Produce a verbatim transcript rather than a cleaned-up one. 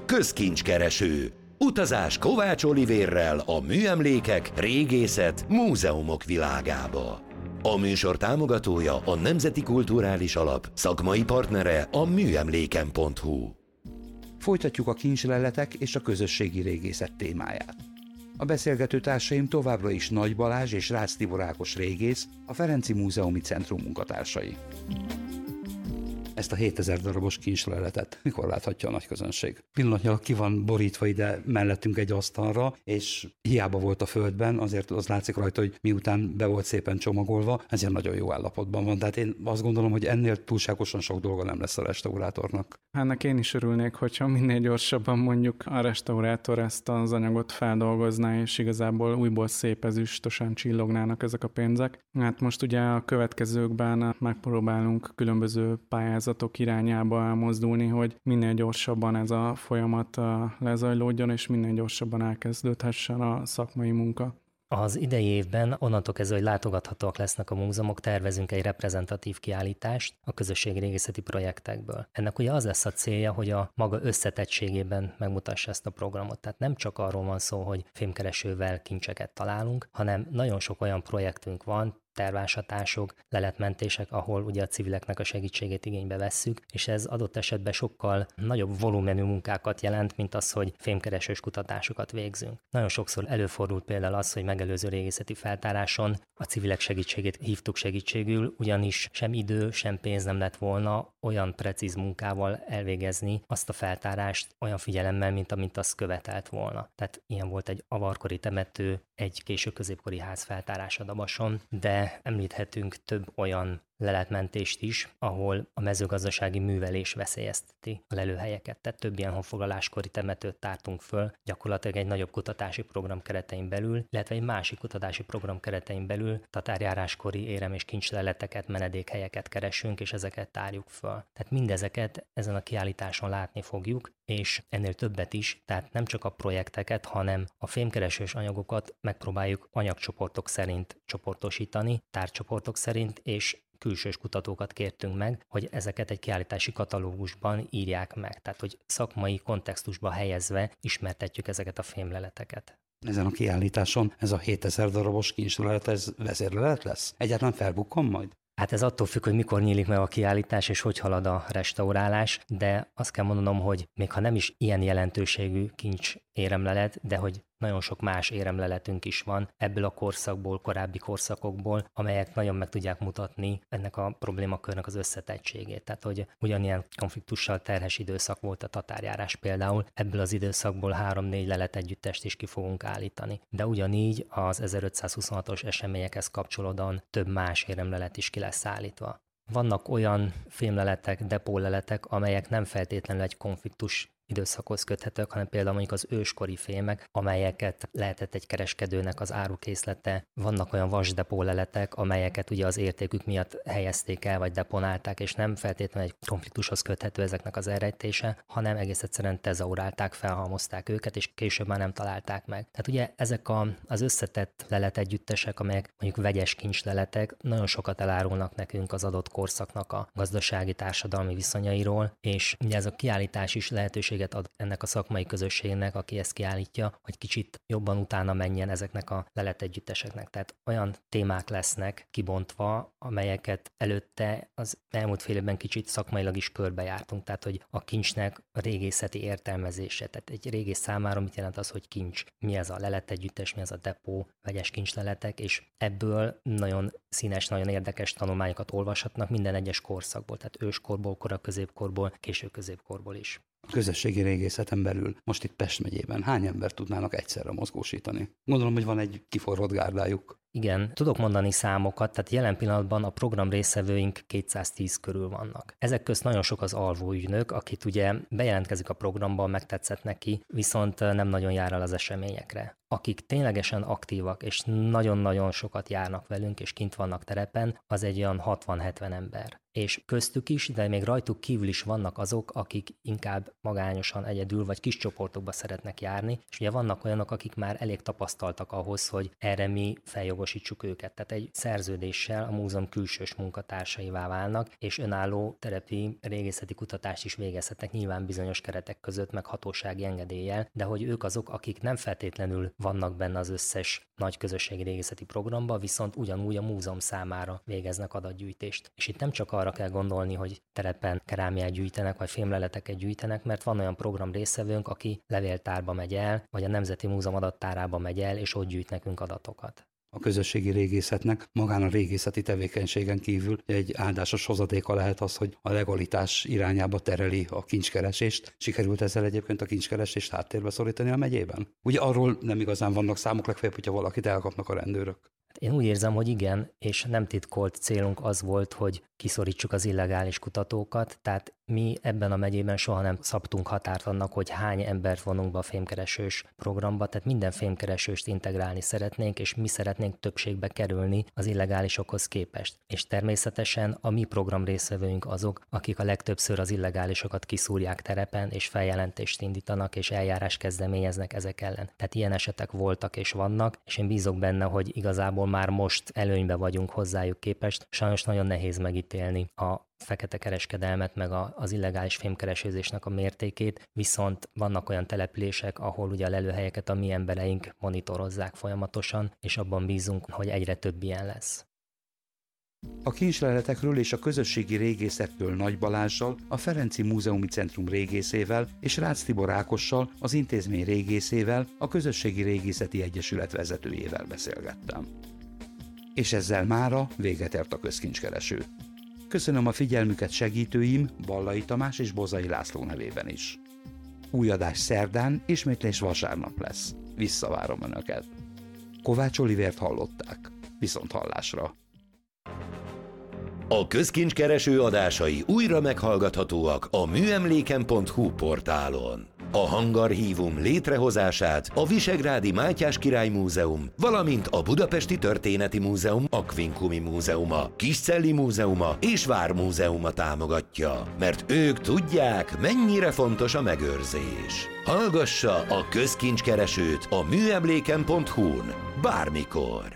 Közkincskereső. Utazás Kovács Olivérrel a műemlékek, régészet, múzeumok világába. A műsor támogatója a Nemzeti Kulturális Alap, szakmai partnere a műemléken pont hu. Folytatjuk a kincsleletek és a közösségi régészet témáját. A beszélgető társaim továbbra is Nagy Balázs és Rácz Tibor Ákos régész, a Ferenci Múzeumi Centrum munkatársai. Ezt a hétezer darabos kincsleletet mikor láthatja a nagy közönség? Pillanatnyilag ki van borítva ide mellettünk egy asztalra, és hiába volt a földben, azért az látszik rajta, hogy miután be volt szépen csomagolva, ezért nagyon jó állapotban van. Tehát én azt gondolom, hogy ennél túlságosan sok dolga nem lesz a restaurátornak. Ennek én is örülnék, hogyha minél gyorsabban mondjuk a restaurátor ezt az anyagot feldolgozná, és igazából újból szép ezüstösen csillognának ezek a pénzek. Hát most ugye a következőkben megpróbálunk különböző pályázatok irányába elmozdulni, hogy minél gyorsabban ez a folyamat lezajlódjon, és minél gyorsabban elkezdődhessen a szakmai munka. Az idei évben onnantól kezdve, hogy látogathatóak lesznek a múzeumok, tervezünk egy reprezentatív kiállítást a közösségi régészeti projektekből. Ennek ugye az lesz a célja, hogy a maga összetettségében megmutassa ezt a programot. Tehát nem csak arról van szó, hogy fémkeresővel kincseket találunk, hanem nagyon sok olyan projektünk van, tervásatások, leletmentések, ahol ugye a civileknek a segítségét igénybe vesszük, és ez adott esetben sokkal nagyobb volumenű munkákat jelent, mint az, hogy fémkeresős kutatásokat végzünk. Nagyon sokszor előfordult például az, hogy megelőző régészeti feltáráson a civilek segítségét hívtuk segítségül, ugyanis sem idő, sem pénz nem lett volna olyan precíz munkával elvégezni azt a feltárást olyan figyelemmel, mint amint azt követelt volna. Tehát ilyen volt egy avarkori temető, egy késő középkori ház feltárása Dabason, de említhetünk több olyan leletmentést is, ahol a mezőgazdasági művelés veszélyezteti a lelőhelyeket. Tehát több ilyen honfoglaláskori temetőt tártunk föl, gyakorlatilag egy nagyobb kutatási program keretein belül, illetve egy másik kutatási program keretein belül tatárjáráskori érem- és kincsleleteket, menedékhelyeket keresünk, és ezeket tárjuk föl. Tehát mindezeket ezen a kiállításon látni fogjuk, és ennél többet is, tehát nem csak a projekteket, hanem a fémkeresős anyagokat megpróbáljuk anyagcsoportok szerint csoportosítani, tárgycsoportok szerint, és külsős kutatókat kértünk meg, hogy ezeket egy kiállítási katalógusban írják meg, tehát hogy szakmai kontextusba helyezve ismertetjük ezeket a fémleleteket. Ezen a kiállításon ez a hétezer darabos kincslelet, ez vezérlelet lesz? Egyáltalán felbukkan majd? Hát ez attól függ, hogy mikor nyílik meg a kiállítás, és hogy halad a restaurálás, de azt kell mondanom, hogy még ha nem is ilyen jelentőségű kincs éremlelet, de hogy nagyon sok más éremleletünk is van ebből a korszakból, korábbi korszakokból, amelyek nagyon meg tudják mutatni ennek a problémakörnek az összetettségét. Tehát, hogy ugyanilyen konfliktussal terhes időszak volt a tatárjárás például, ebből az időszakból három-négy lelet együttest is ki fogunk állítani. De ugyanígy az ezerötszázhuszonhatos eseményekhez kapcsolódóan több más éremlelet is ki lesz állítva. Vannak olyan fémleletek, depóleletek, amelyek nem feltétlenül egy konfliktus időszakhoz köthetők, hanem például mondjuk az őskori fémek, amelyeket lehetett egy kereskedőnek az árukészlete. Vannak olyan vasdepóleletek, amelyeket ugye az értékük miatt helyezték el, vagy deponálták, és nem feltétlenül egy konfliktushoz köthető ezeknek az elrejtése, hanem egész egyszerűen tezaurálták, felhalmozták őket, és később már nem találták meg. Tehát ugye ezek a, az összetett leletegyüttesek, amelyek mondjuk vegyes kincsleletek, nagyon sokat elárulnak nekünk az adott korszaknak a gazdasági, társadalmi viszonyairól, és ugye ez a kiállítás is lehetőség ad ennek a szakmai közösségnek, aki ezt kiállítja, hogy kicsit jobban utána menjen ezeknek a leletegyütteseknek. Tehát olyan témák lesznek kibontva, amelyeket előtte az elmúlt fél évben kicsit szakmailag is körbejártunk. Tehát, hogy a kincsnek a régészeti értelmezése. Tehát egy régész számára mit jelent az, hogy kincs? Mi ez a leletegyüttes, mi ez a depó, vegyes kincsleletek, és ebből nagyon színes, nagyon érdekes tanulmányokat olvashatnak minden egyes korszakból. Tehát őskorból, koraközépkorból, késő középkorból is. A közösségi régészeten belül most itt Pest megyében hány embert tudnának egyszerre mozgósítani? Gondolom, hogy van egy kiforrott gárdájuk. Igen, tudok mondani számokat, tehát jelen pillanatban a program résztvevőink kétszáztíz körül vannak. Ezek közt nagyon sok az alvó ügynök, akit ugye bejelentkezik a programban, megtetszett neki, viszont nem nagyon jár el az eseményekre. Akik ténylegesen aktívak, és nagyon-nagyon sokat járnak velünk, és kint vannak terepen, az egy olyan hatvan-hetven ember. És köztük is, de még rajtuk kívül is vannak azok, akik inkább magányosan, egyedül vagy kis csoportokba szeretnek járni, és ugye vannak olyanok, akik már elég tapasztaltak ahhoz, hogy erre mi feljogosítsuk jogosítsuk őket. Tehát egy szerződéssel a múzeum külsős munkatársaivá válnak, és önálló terepi régészeti kutatást is végezhetnek nyilván bizonyos keretek között, meg hatósági engedéllyel, de hogy ők azok, akik nem feltétlenül vannak benne az összes nagy közösségi régészeti programba, viszont ugyanúgy a múzeum számára végeznek adatgyűjtést. És itt nem csak arra kell gondolni, hogy terepen kerámiát gyűjtenek, vagy fémleleteket gyűjtenek, mert van olyan program résztvevőnk, aki levéltárba megy el, vagy a Nemzeti Múzeum adattárába megy el, és ott gyűjt nekünk adatokat. A közösségi régészetnek magán a régészeti tevékenységen kívül egy áldásos hozadéka lehet az, hogy a legalitás irányába tereli a kincskeresést. Sikerült ezzel egyébként a kincskeresést háttérbe szorítani a megyében? Ugye arról nem igazán vannak számok, legfeljebb, hogyha valakit elkapnak a rendőrök. Én úgy érzem, hogy igen, és nem titkolt célunk az volt, hogy kiszorítsuk az illegális kutatókat, tehát mi ebben a megyében soha nem szabtunk határt annak, hogy hány embert vonunk be a fémkeresős programba, tehát minden fémkeresőst integrálni szeretnénk, és mi szeretnénk többségbe kerülni az illegálisokhoz képest. És természetesen a mi program részvevőink azok, akik a legtöbbször az illegálisokat kiszúrják terepen, és feljelentést indítanak, és eljárás kezdeményeznek ezek ellen. Tehát ilyen esetek voltak és vannak, és én bízok benne, hogy igazából már most előnybe vagyunk hozzájuk képest. Sajnos nagyon nehéz megítélni a fekete kereskedelmet, meg a, az illegális fémkeresőzésnek a mértékét, viszont vannak olyan települések, ahol ugye a lelőhelyeket a mi embereink monitorozzák folyamatosan, és abban bízunk, hogy egyre több ilyen lesz. A kincsleletekről és a közösségi régészetről Nagy Balázssal, a Ferenci Múzeumi Centrum régészével és Rácz Tibor Ákossal, az intézmény régészével, a Közösségi Régészeti Egyesület vezetőjével beszélgettem. És ezzel mára véget ért a közkincskereső. Köszönöm a figyelmüket segítőim, Ballai Tamás és Bozai László nevében is. Új adás szerdán, ismétlés vasárnap lesz. Visszavárom Önöket. Kovács Olivért hallották. Viszont hallásra. A közkincskereső adásai újra meghallgathatóak a műemléken pont hu portálon. A hangarchívum létrehozását a Visegrádi Mátyás Király Múzeum, valamint a Budapesti Történeti Múzeum Aquincumi Múzeuma, Kiscelli Múzeuma és Vármúzeuma támogatja, mert ők tudják, mennyire fontos a megőrzés. Hallgassa a közkincskeresőt a műemléken pont hu-n bármikor.